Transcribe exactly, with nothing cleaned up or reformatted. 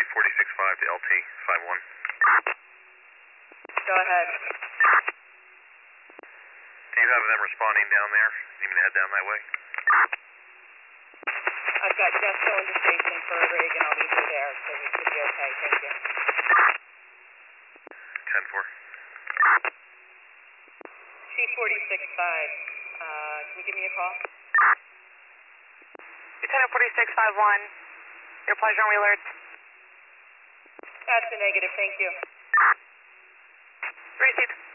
forty-six five to L T five one. Go ahead. Do you have them responding down there? You mean to head down that way? I've got Jeff going to station for a rig and I'll meet you there, so we should be okay. Thank you. ten four. T forty-six five, uh, can you give me a call? Lieutenant forty-six five one, your pleasure and we alert. That's a negative, thank you. Received.